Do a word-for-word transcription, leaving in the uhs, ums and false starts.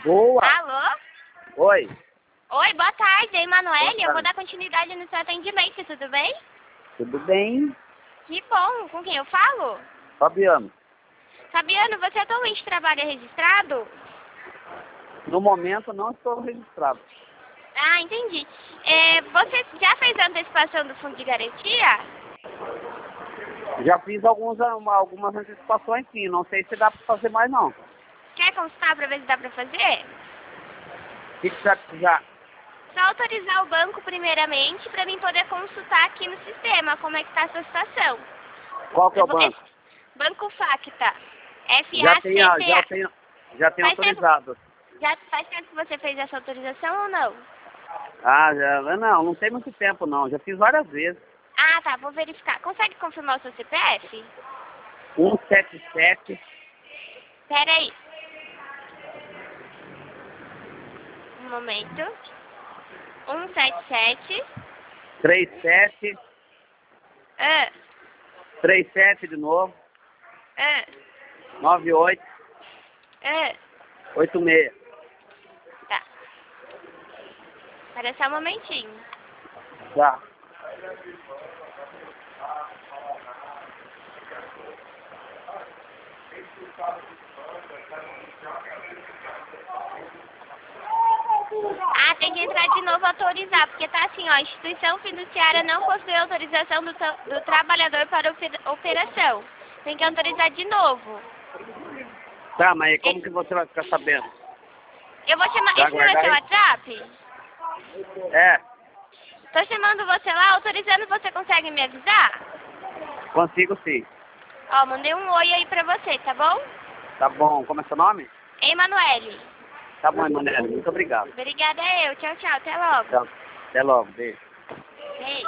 Boa! Alô? Oi. Oi, boa tarde, é Emanuele. Eu vou tarde. dar continuidade no seu atendimento, tudo bem? Tudo bem? Que bom, com quem eu falo? Fabiano, Fabiano, você atualmente trabalha registrado? no momento não estou registrado. Ah, entendi. É, você já fez a antecipação do fundo de garantia? Já fiz alguns, algumas antecipações sim, não sei se dá para fazer mais não. Quer consultar para ver se dá para fazer? O que que você vai precisar? Só autorizar o banco primeiramente para mim poder consultar aqui no sistema como é que está a sua situação. Qual que é Eu o vou- banco? Banco Facta. Já tenho, já F A C T A. tenho, já tenho Faz tempo, autorizado. já faz tempo que você fez essa autorização ou não? Ah, já, não, não tem muito tempo não, já fiz várias vezes. Ah, tá, vou verificar. Consegue confirmar o seu C P F? um sete sete, Pera aí. Um momento. um sete sete. três sete, Ah, três sete de novo, ah, nove oito, ah. oito seis. Tá. Espera só um momentinho. Tá. Ah, tem que entrar de novo autorizar, porque tá assim, ó, a instituição fiduciária não possui autorização do, tra- do trabalhador para oper- operação. Tem que autorizar de novo. Tá, mas aí como que você vai ficar sabendo? Eu vou chamar. Vai Esse número é aguardar seu aí? WhatsApp? É, Tô chamando você lá, autorizando, você consegue me avisar? consigo sim. Ó, mandei um oi aí pra você, tá bom? Tá bom, como é seu nome? Emanuele. Tá bom, Emanuele, muito obrigado. Obrigada eu. Tchau, tchau. Até logo. Tchau. Até logo, beijo. Beijo.